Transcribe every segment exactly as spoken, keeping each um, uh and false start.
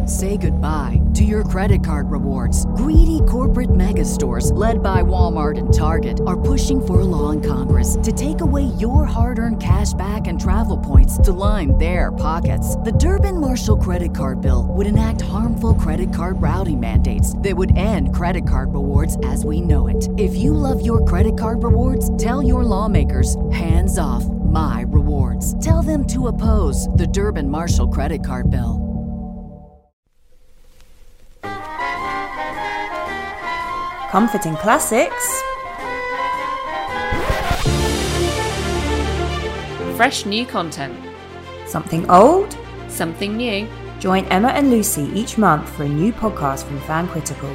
Say goodbye to your credit card rewards. Greedy corporate mega stores, led by Walmart and Target, are pushing for a law in Congress to take away your hard-earned cash back and travel points to line their pockets. The Durbin-Marshall credit card bill would enact harmful credit card routing mandates that would end credit card rewards as we know it. If you love your credit card rewards, tell your lawmakers, hands off my rewards. Tell them to oppose the Durbin-Marshall credit card bill. Comforting classics. Fresh new content. Something old. Something new. Join Emma and Lucy each month for a new podcast from Fan Critical.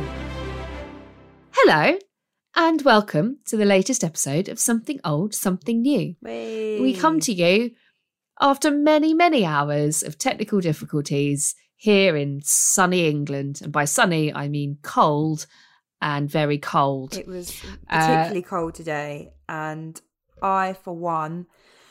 Hello, and welcome to the latest episode of Something Old, Something New. Whee. We come to you after many, many hours of technical difficulties here in sunny England. And by sunny, I mean cold and very cold. It was particularly uh, cold today. And I, for one,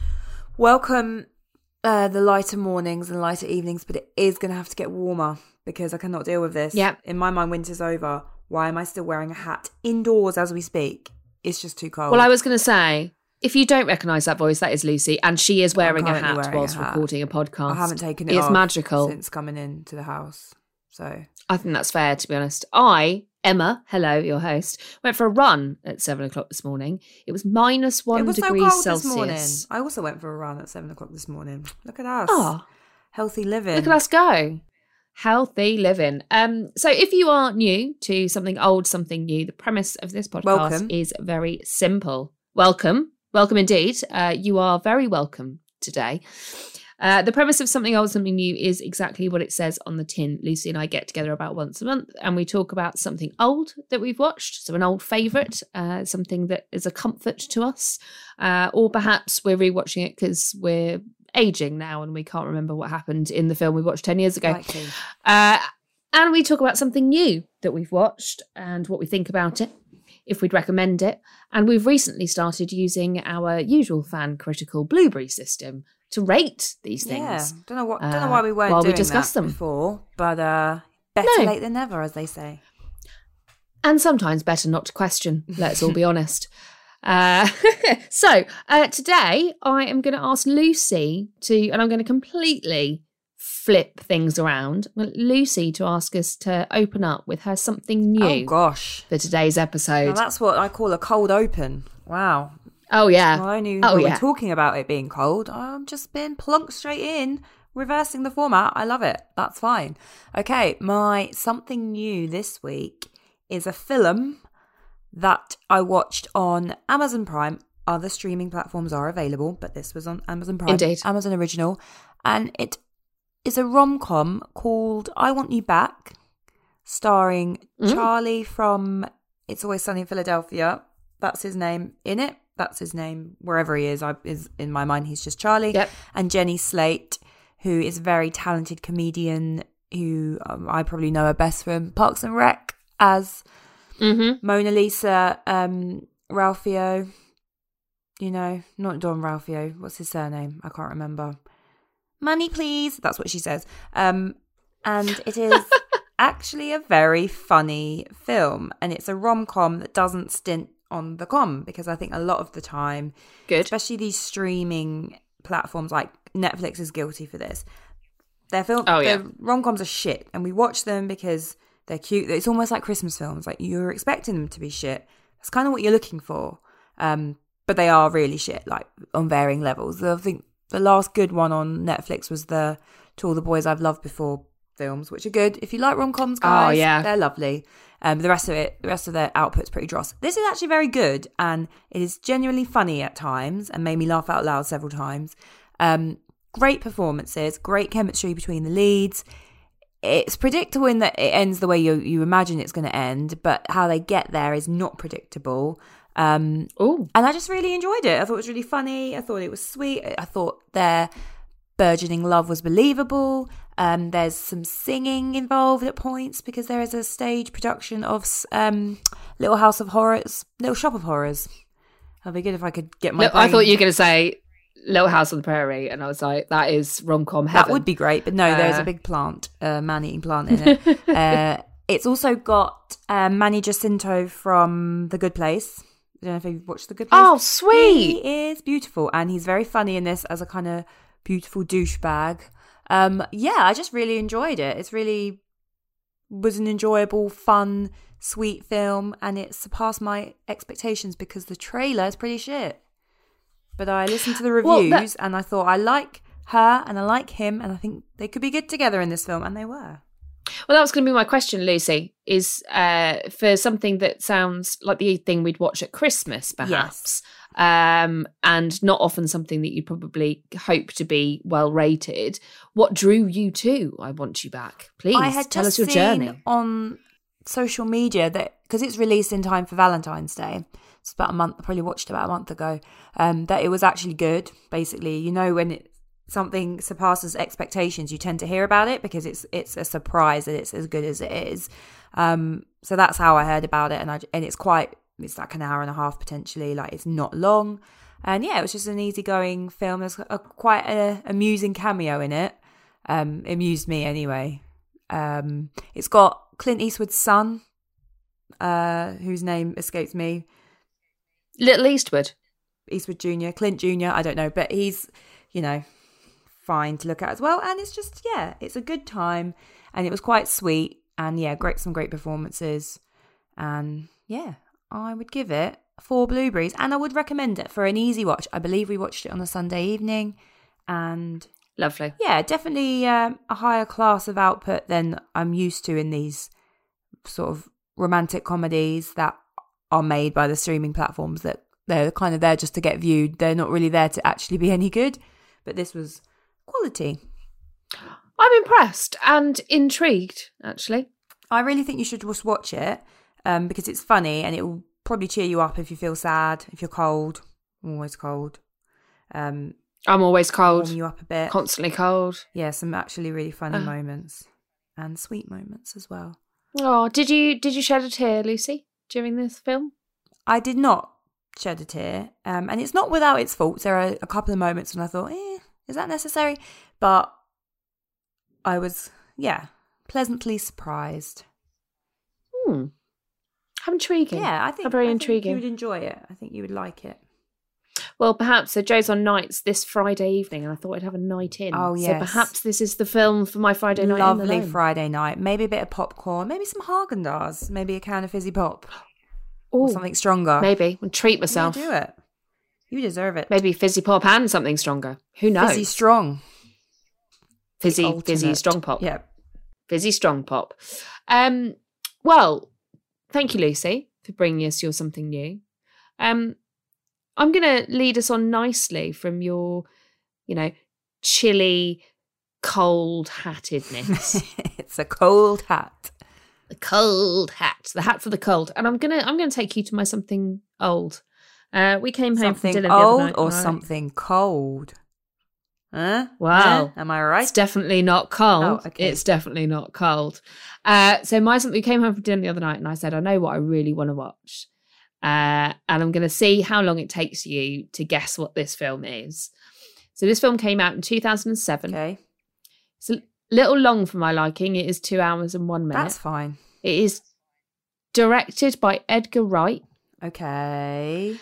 welcome uh, the lighter mornings and lighter evenings, but it is going to have to get warmer because I cannot deal with this. Yep. In my mind, winter's over. Why am I still wearing a hat indoors as we speak? It's just too cold. Well, I was going to say, if you don't recognise that voice, that is Lucy, and she is wearing a hat wearing whilst a hat. recording a podcast. I haven't taken it It's off magical since coming into the house. So I think that's fair, to be honest. I, Emma, hello, your host, went for a run at seven o'clock this morning. It was minus one it was degrees so cold Celsius. This morning. I also went for a run at seven o'clock this morning. Look at us. Oh, healthy living. Look at us go. Healthy living. Um, so if you are new to Something Old, Something New, the premise of this podcast welcome. is very simple. Welcome. Welcome indeed. Uh, you are very welcome today. Uh, the premise of Something Old, Something New is exactly what it says on the tin. Lucy and I get together about once a month and we talk about something old that we've watched, so an old favourite, uh, something that is a comfort to us, uh, or perhaps we're rewatching it because we're aging now and we can't remember what happened in the film we watched ten years ago. Uh, and we talk about something new that we've watched and what we think about it, if we'd recommend it. And we've recently started using our usual Fan Critical Blueberry system to rate these things. Yeah, don't know what, don't know uh, why we weren't while doing we discuss that them before, but uh, better no. late than never, as they say. And sometimes better not to question, let's all be honest. Uh, so uh, today I am going to ask Lucy to, and I'm going to completely flip things around. I want Lucy to ask us to open up with her something new. Oh gosh, for today's episode. now that's what I call a cold open. Wow. Oh yeah. Well, I knew oh, when yeah. we're talking about it being cold. I'm just being plunked straight in, reversing the format. I love it. That's fine. Okay, my something new this week is a film that I watched on Amazon Prime. Other streaming platforms are available, but this was on Amazon Prime. Indeed. Amazon Original. And it is a rom-com called I Want You Back, starring Mm. Charlie from It's Always Sunny in Philadelphia. That's his name in it. That's his name wherever he is. I, is in my mind, he's just Charlie. Yep. And Jenny Slate, who is a very talented comedian who um, I probably know her best from Parks and Rec as Mm-hmm. Mona Lisa, um, Ralphio, you know, not Don Ralphio. What's his surname? I can't remember. Money, please. That's what she says. Um, and it is actually a very funny film. And it's a rom-com that doesn't stint on the com, because I think a lot of the time, Good. especially these streaming platforms like Netflix is guilty for this. Their film, Oh, yeah. their rom-coms are shit. And we watch them because they're cute. It's almost like Christmas films. Like, you're expecting them to be shit. That's kind of what you're looking for. Um, but they are really shit, like on varying levels. I think the last good one on Netflix was the To All the Boys I've Loved Before films, which are good. If you like rom-coms, guys, Oh, yeah. they're lovely. Um, the rest of it, the rest of their output's pretty dross. This is actually very good, and it is genuinely funny at times and made me laugh out loud several times. Um, great performances, great chemistry between the leads. It's predictable in that it ends the way you you imagine it's going to end, but how they get there is not predictable. Um, Oh, and I just really enjoyed it. I thought it was really funny. I thought it was sweet. I thought their burgeoning love was believable. Um, there's some singing involved at points because there is a stage production of um, Little House of Horrors, Little Shop of Horrors. It'd be good if I could get my. Look, I brain- thought you were going to say Little House on the Prairie, and I was like, that is rom-com heaven. That would be great, but no, there's Uh, a big plant, a man-eating plant in it. uh, it's also got um, Manny Jacinto from The Good Place. I don't know if you've watched The Good Place. Oh, sweet. He is beautiful, and he's very funny in this as a kind of beautiful douchebag. Um, yeah, I just really enjoyed it. It's really was an enjoyable, fun, sweet film, and it surpassed my expectations because the trailer is pretty shit. But I listened to the reviews Well, that- and I thought I like her and I like him, and I think they could be good together in this film, and they were. Well, that was going to be my question, Lucy, is uh, for something that sounds like the thing we'd watch at Christmas, perhaps, um, and not often something that you probably hope to be well rated. What drew you to I Want You Back? Please I had tell just us your seen journey. on social media that, because it's released in time for Valentine's Day, it's about a month, I probably watched it about a month ago, um, that it was actually good. Basically, you know, when it, something surpasses expectations, you tend to hear about it because it's it's a surprise that it's as good as it is. Um, so that's how I heard about it, and I and it's quite it's like an hour and a half potentially, like it's not long, and yeah, it was just an easygoing film. There's a, quite a amusing cameo in it. Um, amused me anyway. Um, it's got Clint Eastwood's son, uh, whose name escapes me. Little Eastwood. Eastwood Junior, Clint Junior, I don't know, but he's, you know, fine to look at as well. And it's just, yeah, it's a good time, and it was quite sweet, and yeah, great, some great performances, and yeah, I would give it four blueberries, and I would recommend it for an easy watch. I believe we watched it on a Sunday evening, and Lovely. yeah, definitely um, a higher class of output than I'm used to in these sort of romantic comedies that are made by the streaming platforms, that they're kind of there just to get viewed. They're not really there to actually be any good, but this was quality. I'm impressed and intrigued, actually. I really think you should just watch it um, because it's funny, and it will probably cheer you up if you feel sad, if you're cold. I'm always cold. Um, I'm always cold. warm you up a bit. Constantly cold. Yeah, some actually really funny Uh. moments and sweet moments as well. Oh, did you did you shed a tear, Lucy, during this film? I did not shed a tear, um, and it's not without its faults. There are a couple of moments when I thought, eh, is that necessary? But I was, yeah, pleasantly surprised. Hmm. How intriguing. Yeah, I think, How very I think intriguing. you would enjoy it. I think you would like it. Well, perhaps. So Joe's on nights this Friday evening, and I thought I'd have a night in. Oh, So yes. perhaps this is the film for my Friday night in Lovely alone. Friday night. Maybe a bit of popcorn, maybe some Haagen-Dazs, maybe a can of fizzy pop, Ooh, or something stronger. maybe. I'll treat Yeah, myself. do it. You deserve it. Maybe fizzy pop and something stronger. Who knows? Fizzy strong. Fizzy, The fizzy ultimate. strong pop. Yeah. Fizzy strong pop. Um, well, thank you, Lucy, for bringing us your something new. Um, I'm going to lead us on nicely from your, you know, chilly, cold hattedness. It's a cold hat. The cold hat, the hat for the cold. And I'm gonna, I'm gonna take you to my something old. Uh, we came home from Something dinner the other old night, or and I- something cold? Huh? Wow. Huh? Am I right? It's definitely not cold. Oh, okay. It's definitely not cold. Uh, so my something we came home from dinner the other night, and I said, I know what I really want to watch, uh, and I'm going to see how long it takes you to guess what this film is. So this film came out in two thousand seven. Okay. It's a little long for my liking. It is two hours and one minute. That's fine. It is directed by Edgar Wright, Okay.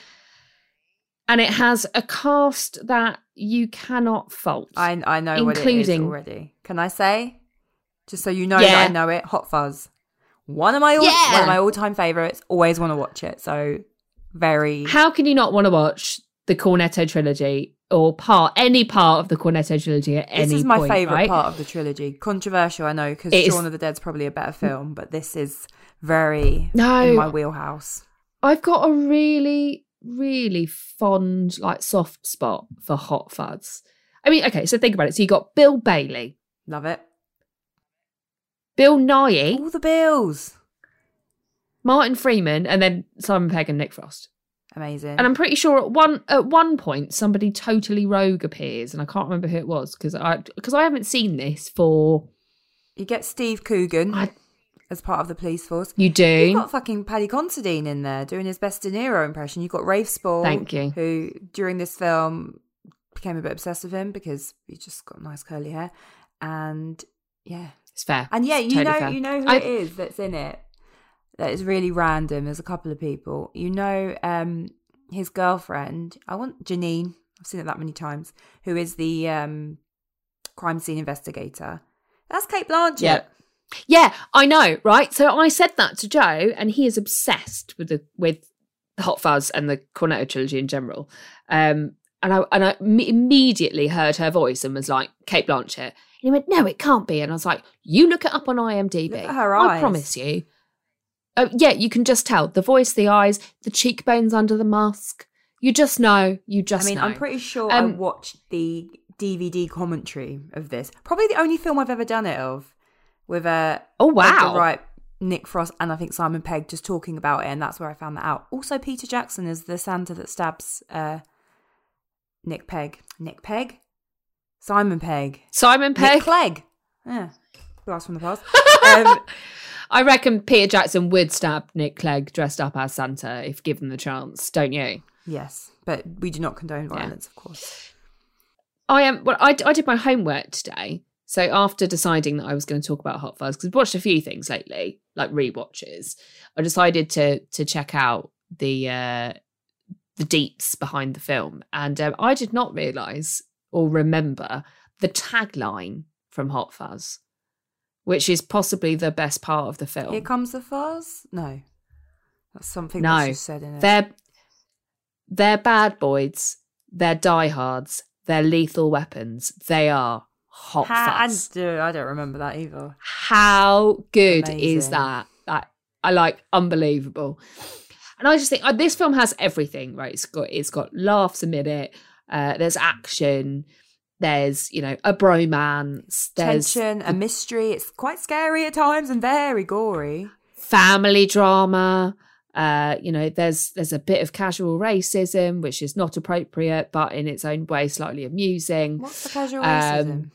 and it has a cast that you cannot fault. I I know what it is Including- already. Can I say? Just so you know Yeah. that I know it. Hot Fuzz. One of my all, Yeah. one of my all-time favorites. Always want to watch it. So very How can you not want to watch the Cornetto trilogy or part any part of the Cornetto trilogy at any point? This is my point, favourite right? part of the trilogy. Controversial, I know, because It is- Shaun of the Dead's probably a better film, but this is very No. in my wheelhouse. I've got a really, really fond, like, soft spot for Hot Fuzz. I mean, okay, so think about it. So you got Bill Bailey, Love it. Bill Nighy, All the bills. Martin Freeman, and then Simon Pegg and Nick Frost. Amazing. And I'm pretty sure at one at one point somebody totally rogue appears, and I can't remember who it was because I because I haven't seen this for. You get Steve Coogan I- as part of the police force. You do. You've got fucking Paddy Considine in there doing his best De Niro impression. You've got Rafe Spall. Thank you. Who, during this film, became a bit obsessed with him because he's just got nice curly hair. And yeah. It's fair. And yeah, you Totally know fair. you know who I- it is that's in it. That is really random. There's a couple of people. You know um, his girlfriend. I want Janine. I've seen it that many times. Who is the um, crime scene investigator. That's Kate Blanchett. Yeah. Yeah, I know, right? So I said that to Joe, and he is obsessed with the with Hot Fuzz and the Cornetto trilogy in general. Um, and I and I m- immediately heard her voice and was like, Kate Blanchett. And he went, no, it can't be. And I was like, you look it up on IMDb. Look at her I eyes. promise you. Oh, yeah, you can just tell. The voice, the eyes, the cheekbones under the mask. You just know. You just I mean, know. I'm pretty sure I Um, watched the D V D commentary of this. Probably the only film I've ever done it of. With uh, Oh, wow. Edgar Wright, Nick Frost, and I think Simon Pegg just talking about it, and that's where I found that out. Also, Peter Jackson is the Santa that stabs uh, Nick Pegg. Nick Pegg? Simon Pegg. Simon Pegg. Nick Clegg. Yeah. Blast from the past. um, I reckon Peter Jackson would stab Nick Clegg dressed up as Santa if given the chance, don't you? yes, but we do not condone violence, of course. I am. Well, I, I did my homework today. So after deciding that I was going to talk about Hot Fuzz, because I've watched a few things lately, like rewatches, I decided to to check out the uh, the deets behind the film, and um, I did not realise or remember the tagline from Hot Fuzz, which is possibly the best part of the film. Here comes the fuzz? No. That's something No. that's just said in it. They're they're bad boys. They're diehards. They're lethal weapons. They are Hot Ha- Fuzz. I, do, I don't remember that either. How good is Amazing. that? That I like, unbelievable. And I just think uh, this film has everything, right? It's got it's got laughs amid it. Uh, there's action. There's you know a bromance. There's Tension, a mystery. It's quite scary at times and very gory. family drama. Uh, you know, there's there's a bit of casual racism, which is not appropriate, but in its own way, slightly amusing. What's the casual Um, racism?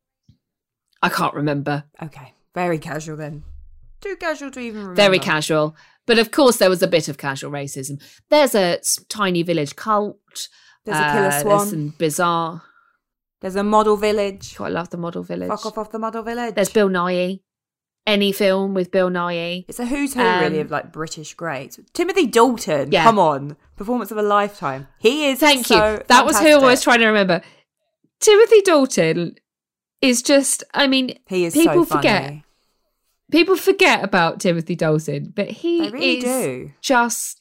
I can't remember. Okay, very casual then. Too casual to even remember. Very casual. But of course, there was a bit of casual racism. There's a s- tiny village cult. There's a killer Uh, swan. There's some bizarre. There's a model village. I love the model village. Fuck off off the model village. There's Bill Nighy. Any film with Bill Nighy. It's a who's who Um, really of like British greats. Timothy Dalton. Yeah. Come on, performance of a lifetime. He is. Thank so you. That was who I was fantastic. trying to remember. Timothy Dalton is just, I mean, He is people so funny. forget. People forget about Timothy Dalton, but he They really is do. just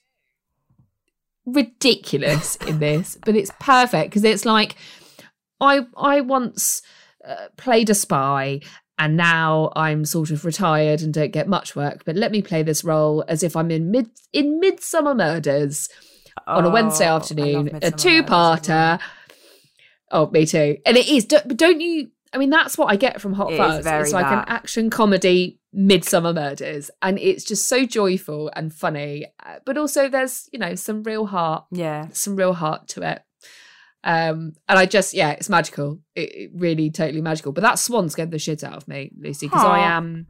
ridiculous in this. But it's perfect because it's like I I once uh, played a spy, and now I'm sort of retired and don't get much work. But let me play this role as if I'm in mid in Midsummer Murders on a Wednesday Oh, I afternoon, love a Midsomer Murders as two-parter. well. Oh, me too. And it is. Don't, don't you? I mean, that's what I get from Hot It is Fuzz. very It's like that. an action comedy, Midsummer Murders, and it's just so joyful and funny. uh, But also, there's you know some real heart, Yeah. some real heart to it. Um, and I just, yeah, it's magical. It, it really, totally magical. But that swan scared the shit out of me, Lucy, because I Aw. am,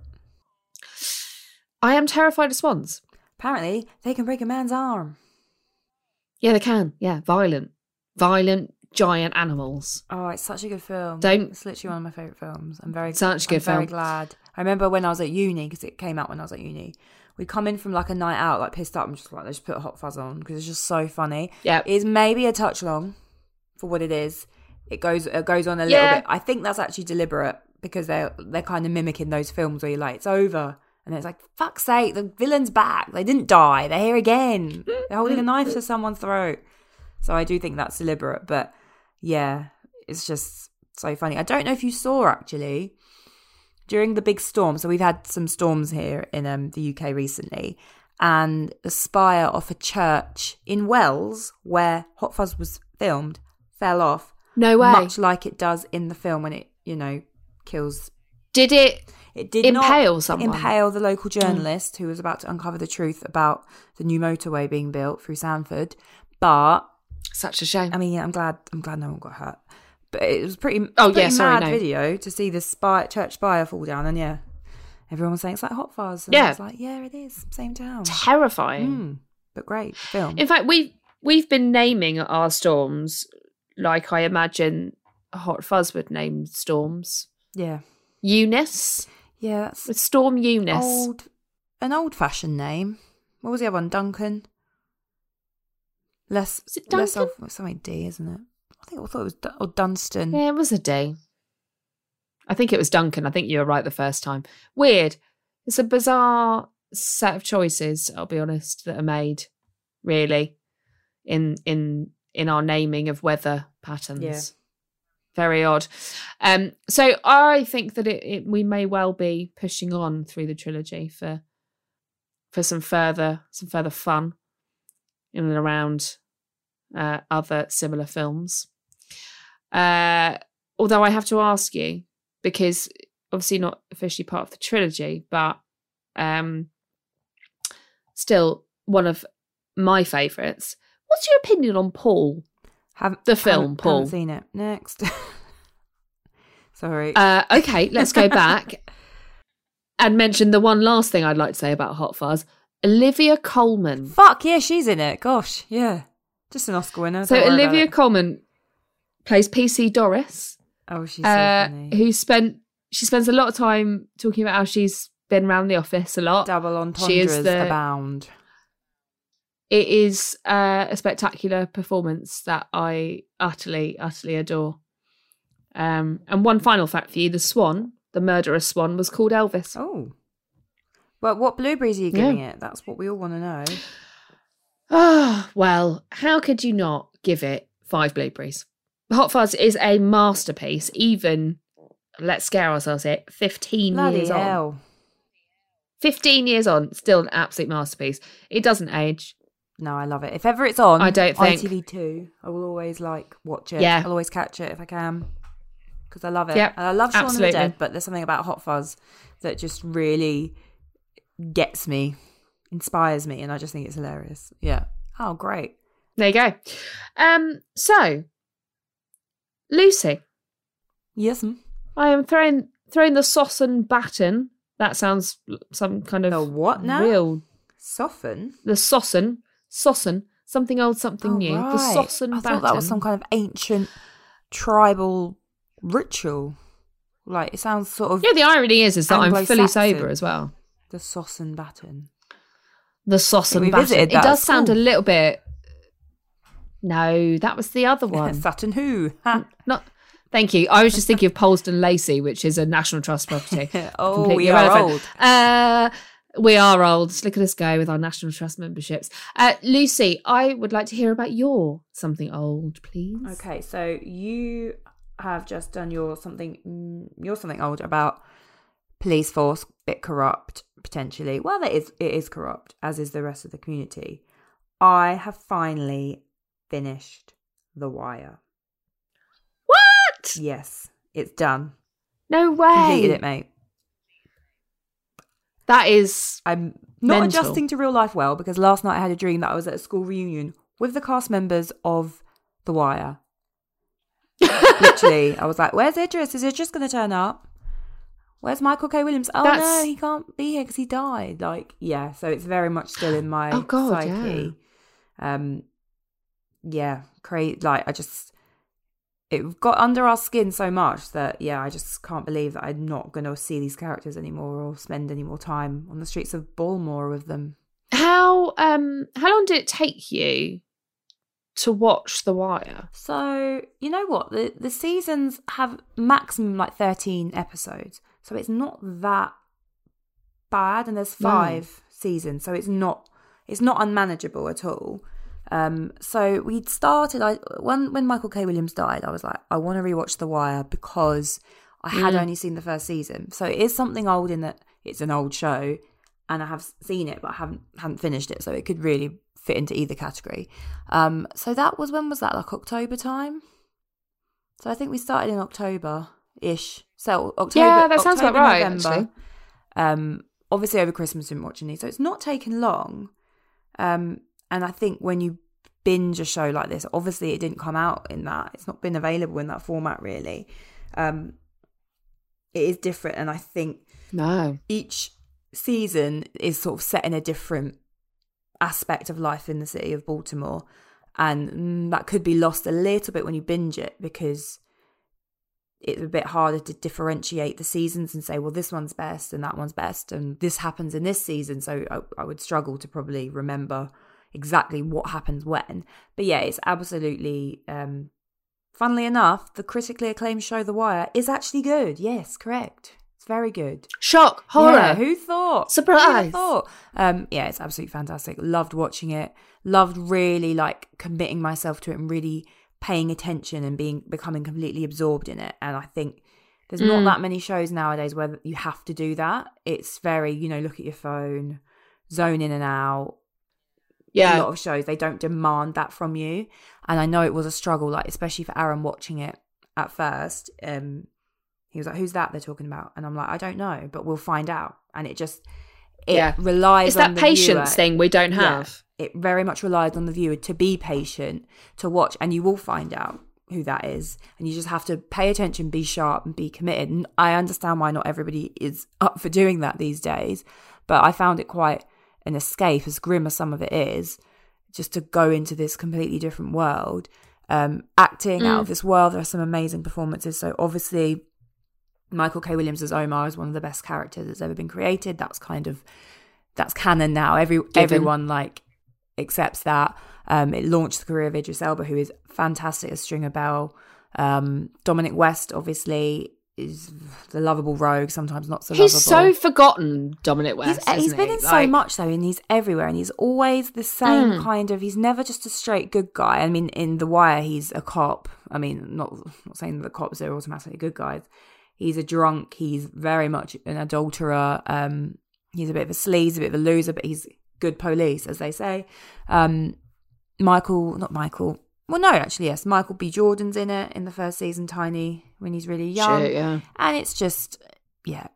I am terrified of swans. Apparently, they can break a man's arm. Yeah, they can. Yeah, violent, violent, giant animals. Oh, it's such a good film. Don't- It's literally one of my favourite films. I'm very Such a good I'm very film. glad. I remember when I was at uni, because it came out when I was at uni. We come in from like a night out, like pissed up. I'm just like, let's put Hot Fuzz on because it's just so funny. Yeah. It is maybe a touch long for what it is. It goes it goes on a little Yeah. bit. I think that's actually deliberate because they're they're kind of mimicking those films where you're like, it's over. And it's like, fuck's sake, the villain's back. They didn't die. They're here again. They're holding a knife to someone's throat. So I do think that's deliberate. But yeah, it's just so funny. I don't know if you saw actually during the big storm. So we've had some storms here in um, the U K recently. And the spire of a church in Wells, where Hot Fuzz was filmed, fell off. No way. Much like it does in the film when it, you know, kills. Did it? It did Impale not someone? impale the local journalist who was about to uncover the truth about the new motorway being built through Sanford. But Such a shame. I mean, I'm glad. I'm glad no one got hurt. But it was pretty. Oh, pretty yeah, sorry, mad no. video to see the spire, church spire fall down, and yeah, everyone was saying it's like Hot Fuzz. And Yeah. I was like, yeah, it is. Same town. Terrifying. Mm, but great film. In fact, we we've been naming our storms like I imagine Hot Fuzz would name storms. Yeah. Eunice. Yeah, that's With Storm Eunice. old, an old-fashioned name. What was the other one? Duncan? Less, Is it less Duncan? of something D, isn't it? I think I thought it was Dun- or Dunstan. Yeah, it was a D. I think it was Duncan. I think you were right the first time. Weird. It's a bizarre set of choices, I'll be honest, that are made, really, in in in our naming of weather patterns. Yeah. Very odd. Um, so I think that it, it we may well be pushing on through the trilogy for for some further some further fun in and around uh, other similar films. Uh, although I have to ask you, because obviously not officially part of the trilogy, but um, still one of my favourites. What's your opinion on Paul? Have, The film, haven't, Paul. Haven't seen it. Next. Sorry. Uh, okay, let's go back and mention the one last thing I'd like to say about Hot Fuzz. Olivia Colman. Fuck, yeah, she's in it. Gosh, yeah. Just an Oscar winner. So don't worry about Olivia it. Colman plays P C Doris, Oh, she's so uh, funny. who spent she spends a lot of time talking about how she's been around the office a lot. Double She is entendres the- abound. It is uh, a spectacular performance that I utterly, utterly adore. Um, and one final fact for you: the swan, the murderous swan, was called Elvis. Oh. Well, what blueberries are you Yeah. giving it? That's what we all want to know. Ah, well, how could you not give it five blueberries? Hot Fuzz is a masterpiece, even, let's scare ourselves here, fifteen Bloody years on. hell. fifteen years on, still an absolute masterpiece. It doesn't age. No, I love it. If ever it's on I don't think- I T V two, I will always like watch it. Yeah. I'll always catch it if I can. Because I love it. Yep, And I love Shaun absolutely. of the Dead, but there's something about Hot Fuzz that just really gets me, inspires me, and I just think it's hilarious. Yeah. Oh, great. There you go. Um, so, Lucy, Yes. mm. I am throwing throwing the sauce and baton. That sounds some kind of The what now? real. Soften? The saucen, saucen, something old, something Oh, new. The right. sauce and I baton. thought that was some kind of ancient tribal ritual. Like, it sounds sort of Yeah, the irony is, is that I'm fully Anglo-Saxon. sober as well. the sauce and baton. The sauce think and we baton. visited It that does at sound a school. little bit. No, that was the other one. Saturn who? Ha. Not. Thank you. I was just thinking of Polesden Lacey, which is a National Trust property. Oh, Completely we are irrelevant. old. Uh, we are old. Look at us go with our National Trust memberships. Uh, Lucy, I would like to hear about your something old, please. Okay, so you have just done your something, mm, your something old about police force, bit corrupt potentially. Well, it is, it is corrupt, as is the rest of the community. I have finally finished The Wire. What? Yes, it's done. No way. Completed it, mate. That is. I'm not Mental. adjusting to real life well because last night I had a dream that I was at a school reunion with the cast members of The Wire. Literally, I was like, where's Idris? Is Idris going to turn up? Where's Michael K. Williams? Oh That's- no, he can't be here because he died. Like, yeah, so it's very much still in my Oh, God, psyche. Um, yeah, crazy. Like, I just, it got under our skin so much that, yeah, I just can't believe that I'm not going to see these characters anymore or spend any more time on the streets of Baltimore with them. How um how long did it take you to watch The Wire? So, you know what? The the seasons have maximum like thirteen episodes. So it's not that bad, and there's five seasons. So it's not it's not unmanageable at all. Um so we'd started I when when Michael K. Williams died, I was like, I want to rewatch The Wire because I had Mm. only seen the first season. So it is something old in that it's an old show and I have seen it but I haven't haven't finished it. So it could really fit into either category. Um, so that was, when was that? Like October time? So I think we started in October-ish. So October, Yeah, that sounds October, about right, November. actually. Um, obviously over Christmas didn't watch any. So it's not taken long. Um, and I think when you binge a show like this, obviously it didn't come out in that. It's not been available in that format really. Um, it is different. And I think No. each season is sort of set in a different aspect of life in the city of Baltimore. And mm, that could be lost a little bit when you binge it, because it's a bit harder to differentiate the seasons and say, well, this one's best and that one's best, and this happens in this season. So I, I would struggle to probably remember exactly what happens when. But yeah, it's absolutely, um, funnily enough, the critically acclaimed show The Wire is actually good. Yes, correct. It's very good. Shock, horror. Yeah, who thought? Surprise. Who thought? Um, yeah, it's absolutely fantastic. Loved watching it. Loved really like committing myself to it and really paying attention and being becoming completely absorbed in it. And I think there's not Mm. that many shows nowadays where you have to do that. It's very, you know, look at your phone, zone in and out. Yeah. A lot of shows, they don't demand that from you. And I know it was a struggle, like especially for Aaron watching it at first. Um, he was like, who's that they're talking about? And I'm like, I don't know, but we'll find out. And it just, it Yeah. relies It's on that the patience viewer. thing we don't Yeah. have. It very much relies on the viewer to be patient, to watch, and you will find out who that is. And you just have to pay attention, be sharp, and be committed. And I understand why not everybody is up for doing that these days, but I found it quite an escape, as grim as some of it is, just to go into this completely different world. Um, acting Mm. out of this world, there are some amazing performances. So obviously, Michael K. Williams as Omar is one of the best characters that's ever been created. That's kind of, that's canon now. Every Given. Everyone like accepts that. Um, it launched the career of Idris Elba, who is fantastic as Stringer Bell. Um, Dominic West, obviously, is the lovable rogue, sometimes not so He's lovable. so forgotten, Dominic West. He's, he's isn't been he? in so Like- much though, and he's everywhere, and he's always the same Mm. kind of. He's never just a straight good guy. I mean, in The Wire, he's a cop. I mean, not not saying that the cops are automatically good guys. He's a drunk. He's very much an adulterer. Um, he's a bit of a sleaze, a bit of a loser, but he's good police, as they say. Um, Michael, not Michael. Well, no, actually, yes. Michael B. Jordan's in it in the first season, Tiny, when he's really young. Shit, yeah. And it's just, yeah.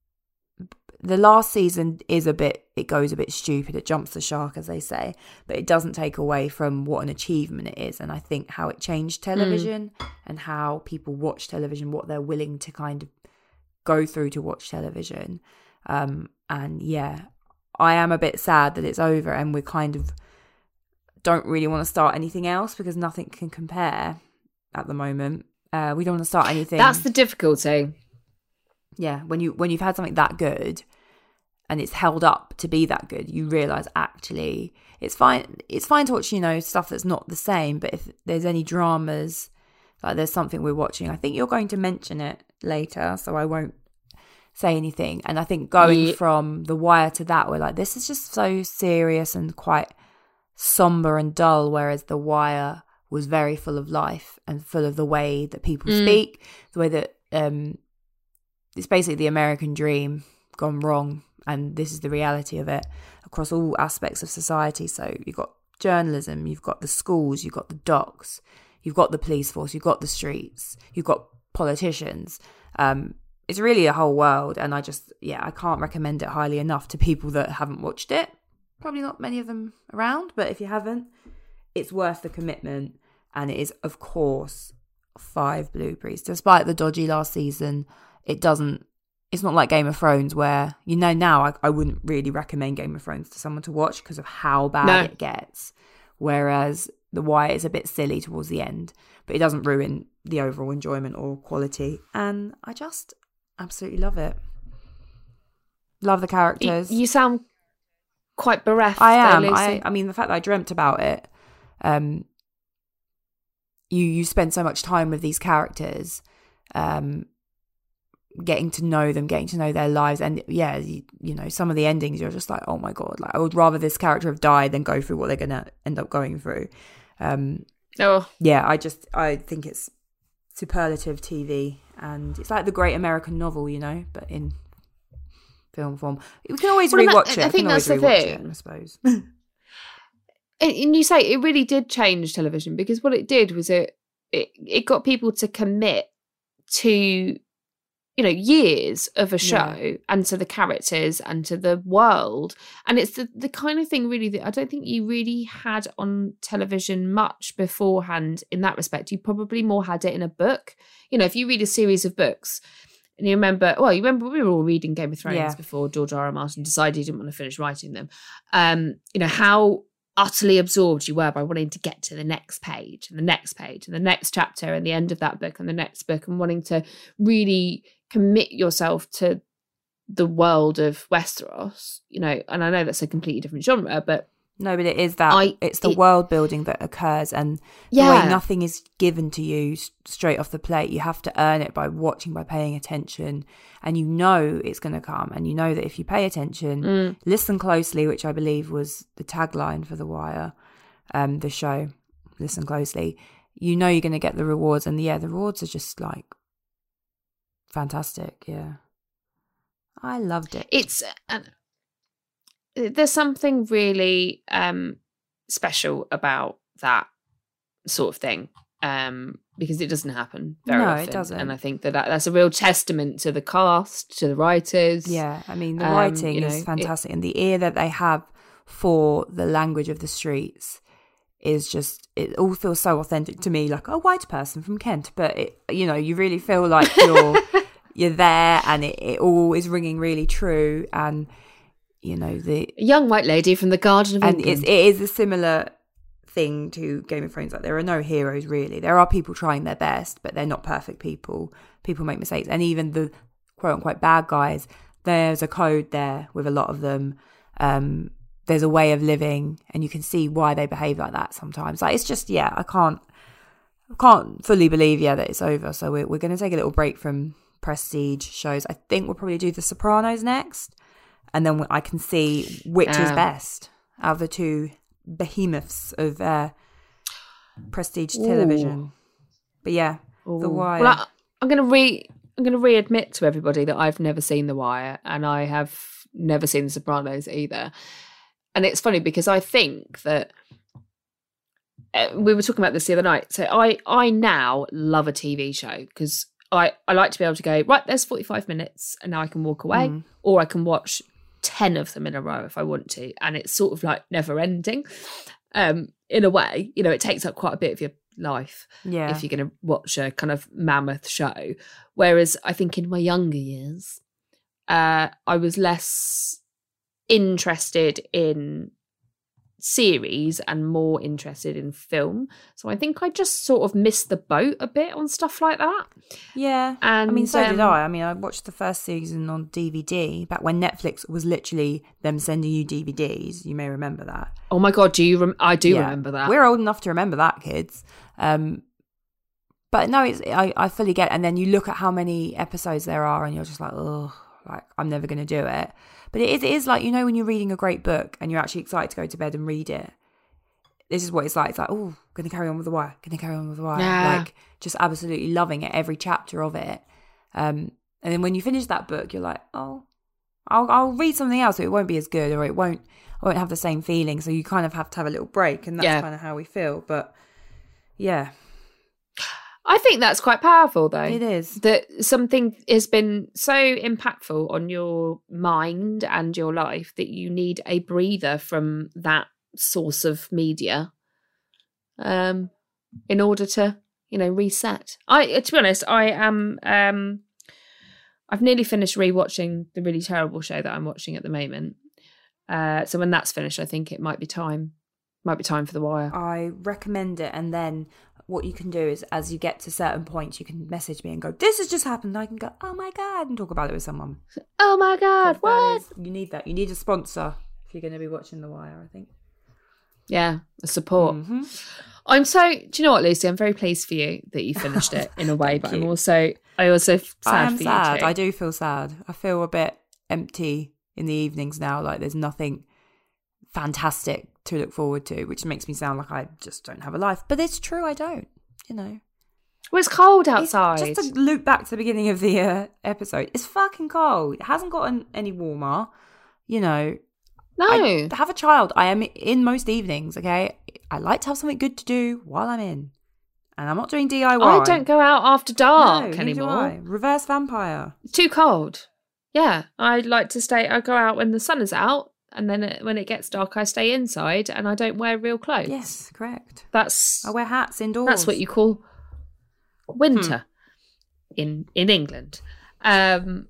The last season is a bit, it goes a bit stupid. It jumps the shark, as they say. But it doesn't take away from what an achievement it is. And I think how it changed television mm. and how people watch television, what they're willing to kind of go through to watch television. Um, and yeah, I am a bit sad that it's over and we're kind of don't really want to start anything else because nothing can compare at the moment. Uh, we don't want to start anything. That's the difficulty. Yeah, when you when you've had something that good and it's held up to be that good, you realise actually it's fine. It's fine to watch, you know, stuff that's not the same. But if there's any dramas, like there's something we're watching, I think you're going to mention it later, so I won't say anything. And I think going yeah. from The Wire to that, we're like, this is just so serious and quite somber and dull, whereas The Wire was very full of life and full of the way that people mm. speak, the way that um, it's basically the American dream gone wrong, and this is the reality of it across all aspects of society. So you've got journalism, you've got the schools, you've got the docks, you've got the police force, you've got the streets, you've got politicians. Um, it's really a whole world, and I just, yeah, I can't recommend it highly enough to people that haven't watched it. Probably not many of them around, but if you haven't, it's worth the commitment. And it is, of course, five blueberries. Despite the dodgy last season, it doesn't, it's not like Game of Thrones where, you know, now I, I wouldn't really recommend Game of Thrones to someone to watch because of how bad no. it gets. Whereas The Wire is a bit silly towards the end, but it doesn't ruin the overall enjoyment or quality. And I just absolutely love it. Love the characters. You, you sound quite bereft. I am. Though, I, I mean, the fact that I dreamt about it, um, you you spend so much time with these characters, um, getting to know them, getting to know their lives, and yeah, you, you know, some of the endings you're just like, oh my god, like I would rather this character have died than go through what they're gonna end up going through. Um, oh yeah, I just I think it's superlative T V, and it's like the Great American Novel, you know, but in film form. We can always well, rewatch that, it. I think I that's the thing. It, I suppose. And you say it really did change television, because what it did was it, it it got people to commit to, you know, years of a show yeah. and to the characters and to the world. And it's the, the kind of thing really that I don't think you really had on television much beforehand in that respect. You probably more had it in a book. You know, if you read a series of books and you remember, well, you remember we were all reading Game of Thrones yeah. before George R. R. Martin decided he didn't want to finish writing them. Um, you know, how utterly absorbed you were by wanting to get to the next page and the next page and the next chapter and the end of that book and the next book, and wanting to really commit yourself to the world of Westeros, you know. And I know that's a completely different genre, but no, but it is that I, it's the it, world building that occurs, and yeah. the way nothing is given to you straight off the plate. You have to earn it by watching, by paying attention, and you know it's going to come, and you know that if you pay attention, mm. listen closely, which I believe was the tagline for The Wire, um, the show, listen closely, you know you're going to get the rewards, and yeah, the rewards are just like fantastic. Yeah, I loved it. It's uh, there's something really um, special about that sort of thing, um, because it doesn't happen very no, often. it doesn't. And I think that, that that's a real testament to the cast, to the writers. Yeah, I mean, the Um, writing you know, is it- fantastic, and the ear that they have for the language of the streets is just, it all feels so authentic to me, like a white person from Kent, but it, you know, you really feel like you're you're there, and it, it all is ringing really true, and you know, the A young white lady from the Garden of and England. it's, it is a similar thing to Game of Thrones. Like, there are no heroes really. There are people trying their best, but they're not perfect people. People make mistakes, and even the quote unquote bad guys, there's a code there with a lot of them. Um, there's a way of living, and you can see why they behave like that sometimes. Like, it's just, yeah, I can't, I can't fully believe, yeah, that it's over. So we're we're going to take a little break from prestige shows. I think we'll probably do The Sopranos next, and then I can see which is Um, best out of the two behemoths of uh, prestige television. But yeah, The Ooh. Wire. Well, I, I'm going to re I'm going to readmit to everybody that I've never seen The Wire, and I have never seen The Sopranos either. And it's funny because I think that uh, we were talking about this the other night. So I I now love a T V show because I I like to be able to go, right, there's forty-five minutes, and now I can walk away, Mm. or I can watch ten of them in a row if I want to, and it's sort of like never ending. Um, in a way, you know, it takes up quite a bit of your life yeah. if you're going to watch a kind of mammoth show. Whereas I think in my younger years, uh, I was less interested in series and more interested in film. So I think I just sort of missed the boat a bit on stuff like that. Yeah. And I mean, so did um, I. I mean, I watched the first season on D V D back when Netflix was literally them sending you D V Ds. You may remember that. Oh my God, do you? Rem- I do Yeah. remember that. We're old enough to remember that, kids. Um, but no, it's I, I fully get it. And then you look at how many episodes there are, and you're just like, oh, like I'm never going to do it. But it is, it is like, you know, when you're reading a great book and you're actually excited to go to bed and read it. This is what it's like. It's like, oh, going to carry on with The Wire. Going to carry on with The Wire. Yeah. Like, just absolutely loving it, every chapter of it. Um, and then when you finish that book, you're like, oh, I'll I'll read something else. So it won't be as good, or it won't I won't have the same feeling. So you kind of have to have a little break, and that's Yeah. kind of how we feel. But yeah, I think that's quite powerful, though. it is. That something has been so impactful on your mind and your life that you need a breather from that source of media um, in order to, you know, reset. I, to be honest, I am. Um, I've nearly finished rewatching the really terrible show that I'm watching at the moment. Uh, so when that's finished, I think it might be time. Might be time for The Wire. I recommend it, and then what you can do is, as you get to certain points, you can message me and go, "This has just happened." I can go, "Oh my god," and talk about it with someone. Oh my God! That What? is- you need that. You need a sponsor if you're going to be watching The Wire, I think. Yeah, the support. Mhm. I'm so. Do you know what, Lucy? I'm very pleased for you that you finished it in a way, but I'm you. also. I also f- sad I am for sad. you too. I do feel sad. I feel a bit empty in the evenings now. Like there's nothing fantastic to look forward to, which makes me sound like I just don't have a life. But it's true, I don't. You know, Well, it's cold It's- outside. just to loop back to the beginning of the uh, episode, it's fucking cold. It hasn't gotten any warmer. You know, no, I have a child. I am in most evenings. Okay, I like to have something good to do while I'm in, and I'm not doing D I Y. I don't go out after No, dark neither do anymore. I. Reverse vampire. It's too cold. Yeah, I like to stay. I go out when the sun is out, and then it, when it gets dark, I stay inside, and I don't wear real clothes. Yes, correct. That's I wear hats indoors. that's what you call winter in in England. Um,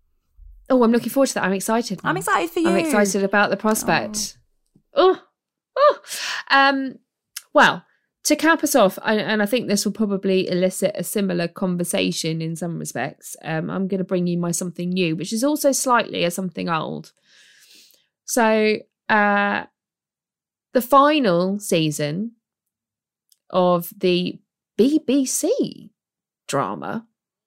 oh, I'm looking forward to that. I'm excited. now. I'm excited for you. I'm excited about the prospect. Oh, Oh, um, well, to cap us off, and, and I think this will probably elicit a similar conversation in some respects, um, I'm going to bring you my something new, which is also slightly a something old. So, uh, the final season of the B B C drama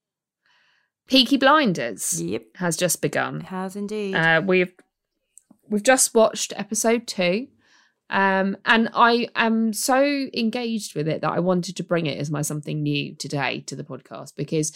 Peaky Blinders Yep. has just begun. It has indeed. Uh, we've we've just watched episode two, um, and I am so engaged with it that I wanted to bring it as my something new today to the podcast, because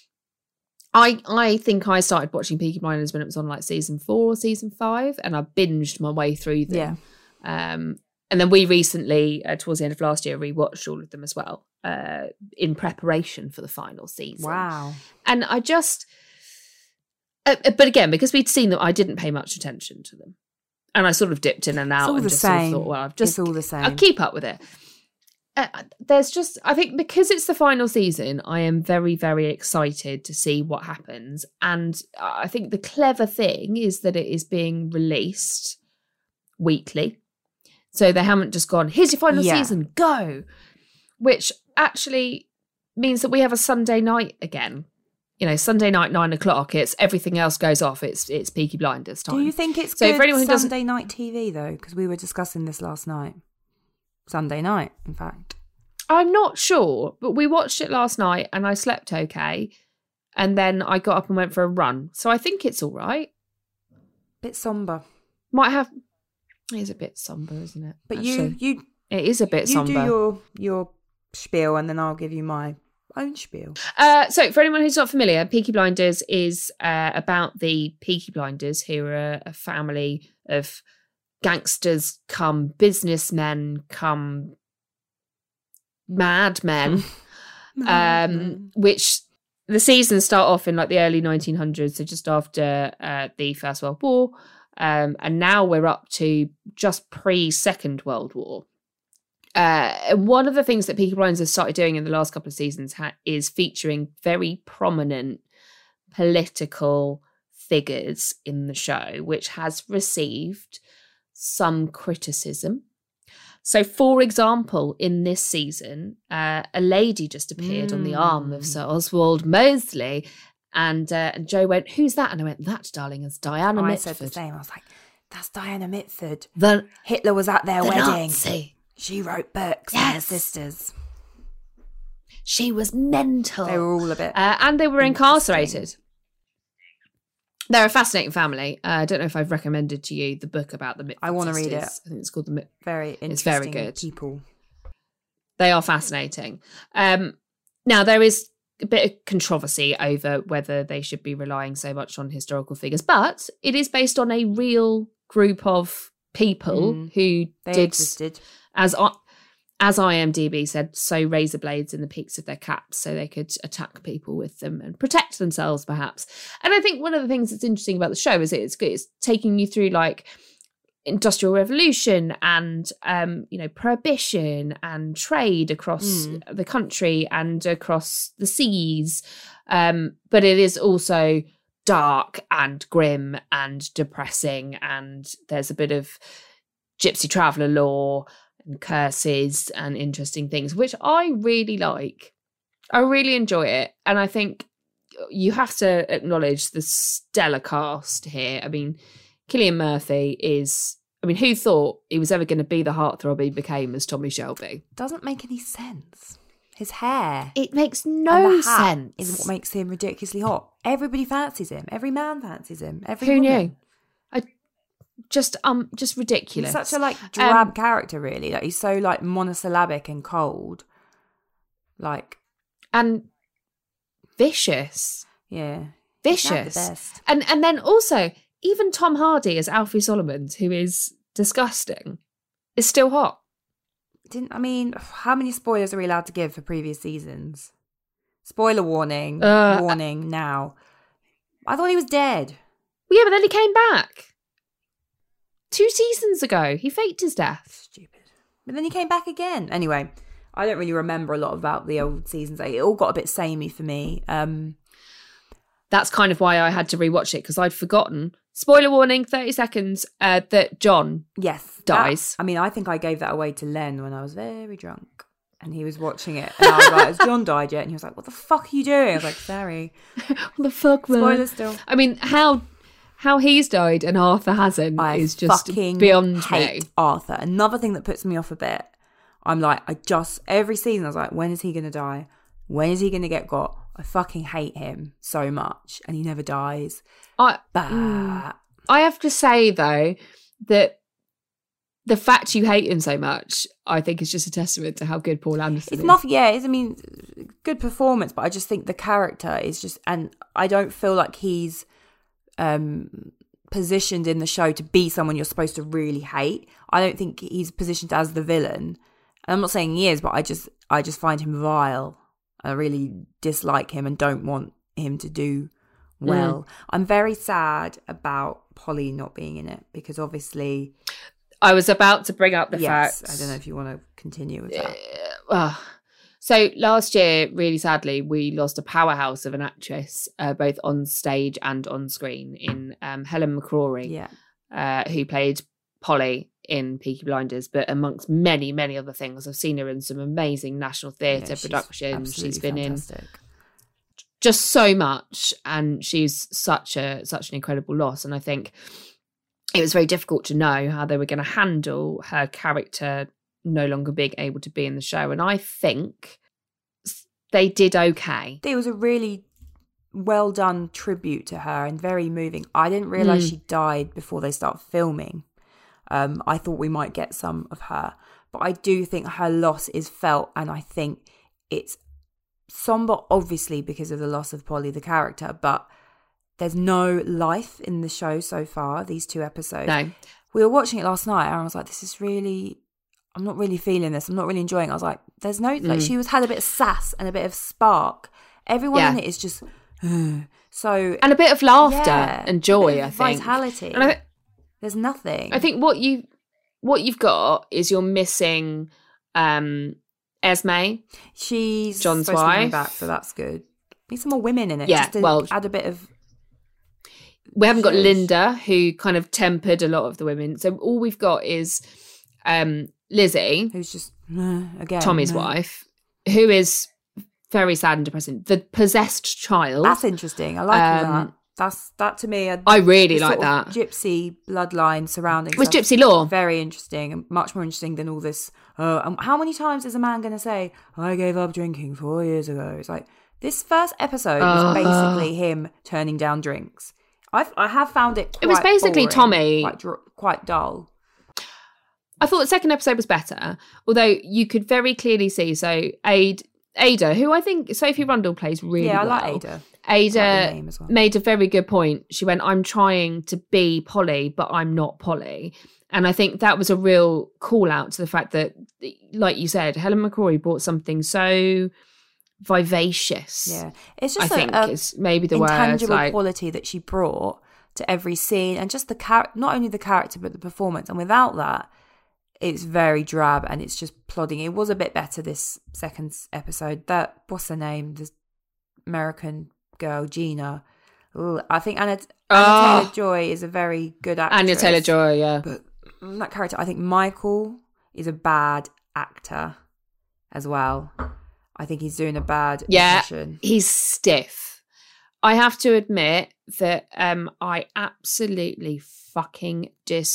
I I think I started watching Peaky Blinders when it was on like season four or season five, and I binged my way through them. Yeah. Um, and then we recently, uh, towards the end of last year, rewatched all of them as well, uh, in preparation for the final season. Wow. And I just, uh, but again, because we'd seen them, I didn't pay much attention to them. And I sort of dipped in and out and just same. sort of thought, well, I've just, it's all the same. I'll keep up with it. Uh, there's just, I think because it's the final season, I am very, very excited to see what happens. And I think the clever thing is that it is being released weekly. So they haven't just gone, here's your final yeah. season, go. Which actually means that we have a Sunday night again. You know, Sunday night, nine o'clock, it's everything else goes off. It's it's Peaky Blinders time. Do you think it's so good for anyone who Sunday night T V, though? Because we were discussing this last night. Sunday night, in fact. I'm not sure, but we watched it last night and I slept okay. And then I got up and went for a run. So I think it's all right. Bit somber. Might have... It is a bit somber, isn't it? But Actually, you... you it is a bit you somber. You do your, your spiel and then I'll give you my own spiel. Uh, so for anyone who's not familiar, Peaky Blinders is uh, about the Peaky Blinders, who are a family of gangsters come businessmen come madmen, um, which the seasons start off in like the early nineteen hundreds, so just after uh, the First World War, um, and now we're up to just pre-Second World War. Uh, and one of the things that Peaky Blinders has started doing in the last couple of seasons ha- is featuring very prominent political figures in the show, which has received some criticism. So, for example, in this season, uh, a lady just appeared mm. on the arm of Sir Oswald Mosley, and uh, and Joe went, "Who's that?" And I went, "That, darling, is Diana oh, Mitford." I said the same. I was like, "That's Diana Mitford." The Hitler was at their the wedding. Nazi. She wrote books. Yes. And her sisters. She was mental. They were all a bit, uh, and they were incarcerated. They're a fascinating family. Uh, I don't know if I've recommended to you the book about the Mitford I want to read it. I think it's called the Mitford. Very interesting. It's very good. People. They are fascinating. Um, now, there is a bit of controversy over whether they should be relying so much on historical figures, but it is based on a real group of people mm. who they did, existed. as as IMDb said, sew razor blades in the peaks of their caps so they could attack people with them and protect themselves, perhaps. And I think one of the things that's interesting about the show is it's it's taking you through like Industrial Revolution and um, you know, prohibition and trade across mm. the country and across the seas. Um, but it is also dark and grim and depressing, and there's a bit of gypsy traveller law and curses and interesting things, which I really like. I really enjoy it. And I think you have to acknowledge the stellar cast here. I mean, Cillian Murphy is, I mean, who thought he was ever going to be the heartthrob he became as Tommy Shelby? Doesn't make any sense. His hair. It makes no sense. Is what makes him ridiculously hot. Everybody fancies him. Every man fancies him. Every Who woman. knew? I just um just ridiculous. He's such a like drab um, character, really. Like he's so like monosyllabic and cold. Like and vicious. Yeah. Vicious. The best. And and then also even Tom Hardy as Alfie Solomons, who is disgusting, is still hot. Didn't I mean, how many spoilers are we allowed to give for previous seasons? Spoiler warning. Uh, warning now. I thought he was dead. Well, yeah, but then he came back. Two seasons ago. He faked his death. Stupid. But then he came back again. Anyway, I don't really remember a lot about the old seasons. It all got a bit samey for me. Um, That's kind of why I had to rewatch it, because I'd forgotten spoiler warning, thirty seconds, uh, that John Yes. dies. That, I mean, I think I gave that away to Len when I was very drunk. And he was watching it. And I was like, has John died yet? And he was like, what the fuck are you doing? I was like, sorry. What the fuck, man? Spoiler still. I mean, how how he's died and Arthur hasn't I is just fucking beyond hate me. Arthur. Another thing that puts me off a bit. I'm like, I just, every season I was like, when is he going to die? When is he going to get got? I fucking hate him so much. And he never dies. I, But mm, I have to say, though, that the fact you hate him so much, I think is just a testament to how good Paul Anderson it's is. nothing, yeah, it's, I mean, good performance, but I just think the character is just, and I don't feel like he's um, positioned in the show to be someone you're supposed to really hate. I don't think he's positioned as the villain. And I'm not saying he is, but I just, I just find him vile. I really dislike him and don't want him to do well. Mm. I'm very sad about Polly not being in it because obviously... I was about to bring up the yes, facts. I don't know if you want to continue with that. Uh, uh, so last year, really sadly, we lost a powerhouse of an actress, uh, both on stage and on screen, in um, Helen McCrory, Yeah. uh, who played Polly in Peaky Blinders, but amongst many, many other things. I've seen her in some amazing National Theatre Yeah, she's productions. She's been fantastic. in just so much, and she's such a such an incredible loss. And I think it was very difficult to know how they were going to handle her character no longer being able to be in the show. And I think they did okay. It was a really well done tribute to her and very moving. I didn't realise mm. she died before they started filming. Um, I thought we might get some of her. But I do think her loss is felt, and I think it's somber, obviously, because of the loss of Polly, the character, but there's no life in the show so far, these two episodes. No. We were watching it last night and I was like, this is really, I'm not really feeling this. I'm not really enjoying it. I was like, there's no, mm. like she was had a bit of sass and a bit of spark. Everyone yeah. in it is just, so. And a bit of laughter yeah, and joy, I think. Vitality. And I, there's nothing. I think what, you, what you've got is you're missing um, Esme. She's John's supposed wife. to be back, so that's good. Need some more women in it. Yeah, just to well, add a bit of. We haven't got Linda, who kind of tempered a lot of the women. So all we've got is um, Lizzie, who's just uh, again Tommy's no. wife, who is very sad and depressing. The possessed child. That's interesting. I like um, that. That's that to me. A, I really like that gypsy bloodline surrounding. It was gypsy law. Very interesting and much more interesting than all this. Uh, and how many times is a man going to say, "I gave up drinking four years ago"? It's like this first episode was uh, basically him turning down drinks. I've, I have found it quite It was basically boring, Tommy. Quite, quite dull. I thought the second episode was better, although you could very clearly see, so Ada, Ada who I think Sophie Rundle plays really yeah, well. Yeah, I like Ada. Ada like the name as well. Made a very good point. She went, I'm trying to be Polly, but I'm not Polly. And I think that was a real call out to the fact that, like you said, Helen McCrory brought something so vivacious. Yeah, it's just I a, think a is maybe the intangible word, like, quality that she brought to every scene, and just the char- not only the character but the performance. And without that, it's very drab and it's just plodding. It was a bit better this second episode. That what's her name? The American girl, Gina. Ooh, I think Anna, Anna oh, Taylor-Joy is a very good actress. Anya Taylor-Joy, yeah. But that character, I think Michael is a bad actor as well. I think he's doing a bad yeah, impression. He's stiff. I have to admit that um, I absolutely fucking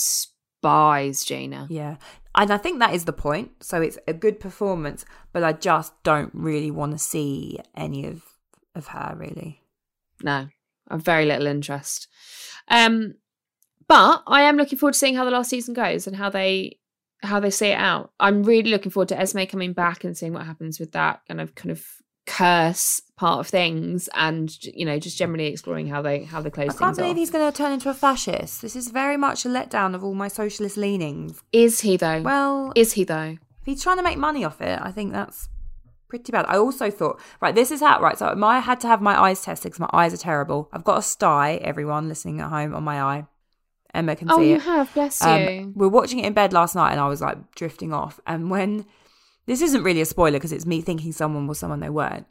despise Gina. Yeah. And I think that is the point. So it's a good performance, but I just don't really want to see any of, of her, really. No, I've very little interest. Um, but I am looking forward to seeing how the last season goes and how they how they see it out. I'm really looking forward to Esme coming back and seeing what happens with that kind of kind of curse part of things, and you know, just generally exploring how they how they close things off. I can't believe off. He's going to turn into a fascist. This is very much a letdown of all my socialist leanings. Is he though? Well, is he though? If he's trying to make money off it, I think that's pretty bad. I also thought, right, this is how, right, so my, I had to have my eyes tested because my eyes are terrible. I've got a sty, everyone listening at home, on my eye. Emma can oh, see it. Oh, you have, bless um, you. We were watching it in bed last night and I was like drifting off. And when, this isn't really a spoiler because it's me thinking someone was someone they weren't.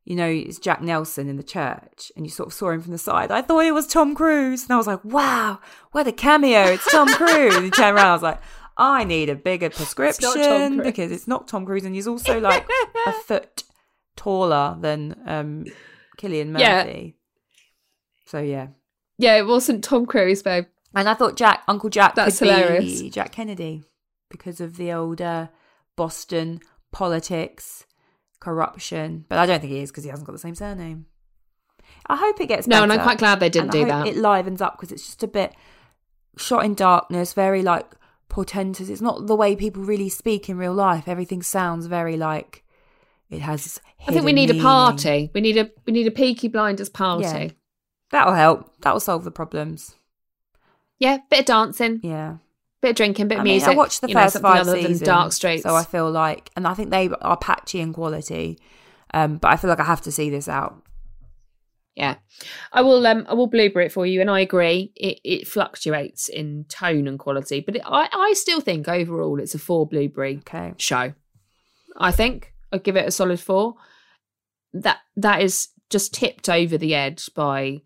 you know, it's Jack Nelson in the church and you sort of saw him from the side. I thought it was Tom Cruise. And I was like, wow, what a cameo. It's Tom Cruise. And he turned around, I was like, I need a bigger prescription it's because it's not Tom Cruise. And he's also like a foot taller than um, Cillian Murphy. Yeah. So, yeah. Yeah, it wasn't Tom Cruise, babe. And I thought Jack, Uncle Jack That's could hilarious. be Jack Kennedy because of the old uh, Boston politics, corruption. But I don't think he is because he hasn't got the same surname. I hope it gets better. No, and I'm quite glad they didn't and do I hope that. It livens up because it's just a bit shot in darkness, very like portentous. It's not the way people really speak in real life. Everything sounds very like it has. I think we need meaning. a party. We need a we need a Peaky Blinders party. Yeah. That'll help. That'll solve the problems. Yeah, bit of dancing, Yeah. bit of drinking, bit of I mean, music. I watched the you know, first something five other seasons, than Dark Straits. so I feel like, and I think they are patchy in quality, um, but I feel like I have to see this out. Yeah, I will. Um, I will blueberry it for you, and I agree. It it fluctuates in tone and quality, but it, I I still think overall it's a four blueberry Okay. show. I think I'd give it a solid four. That that is just tipped over the edge by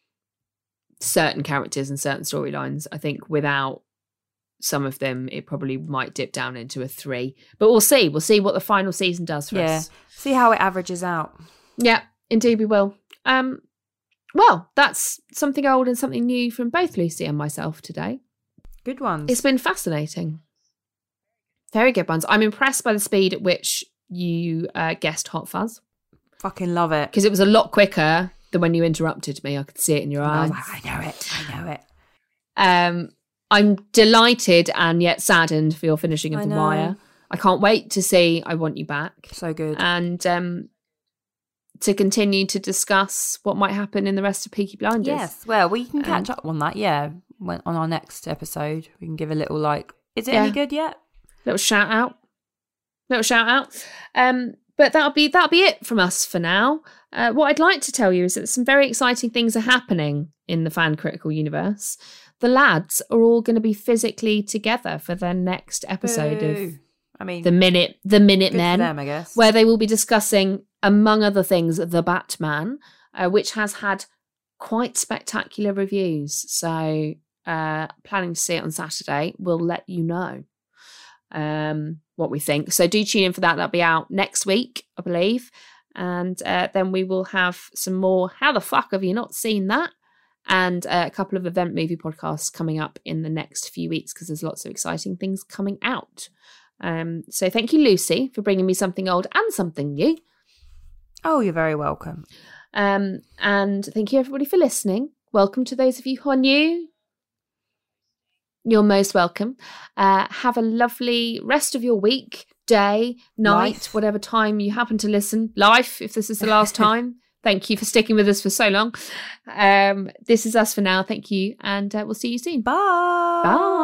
certain characters and certain storylines. I think without some of them, it probably might dip down into a three. But we'll see. We'll see what the final season does for Yeah. us. See how it averages out. Yeah, indeed we will. Um, well, that's something old and something new from both Lucy and myself today. Good ones. It's been fascinating. Very good ones. I'm impressed by the speed at which you uh, guessed Hot Fuzz. Fucking love it. Because it was a lot quicker than when you interrupted me. I could see it in your I eyes. was like, I know it. I know it. Um, I'm delighted and yet saddened for your finishing of I The know. Wire. I can't wait to see I Want You Back. So good. And um, to continue to discuss what might happen in the rest of Peaky Blinders. Yes. Well, we can catch Um, up on that. Yeah. When, on our next episode, we can give a little like, is it Yeah. any good yet? Little shout out. Little shout out. Um, but that'll be that'll be it from us for now. Uh, what I'd like to tell you is that some very exciting things are happening in the Fan Critical universe. The lads are all going to be physically together for their next episode Boo. of I mean, the minute the good Minute for Men, them, I guess. where they will be discussing, among other things, The Batman, uh, which has had quite spectacular reviews. So, uh, planning to see it on Saturday. We'll let you know um, what we think. So do tune in for that. That'll be out next week, I believe. And uh, then we will have some more How the Fuck Have You Not Seen That? And uh, a couple of event movie podcasts coming up in the next few weeks because there's lots of exciting things coming out. Um, so thank you, Lucy, for bringing me something old and something new. Oh, you're very welcome. Um, and thank you, everybody, for listening. Welcome to those of you who are new. You're most welcome. Uh, have a lovely rest of your week, day, night, Life. whatever time you happen to listen. Life, if this is the last time. Thank you for sticking with us for so long. Um, this is us for now. Thank you. And uh, we'll see you soon. Bye. Bye.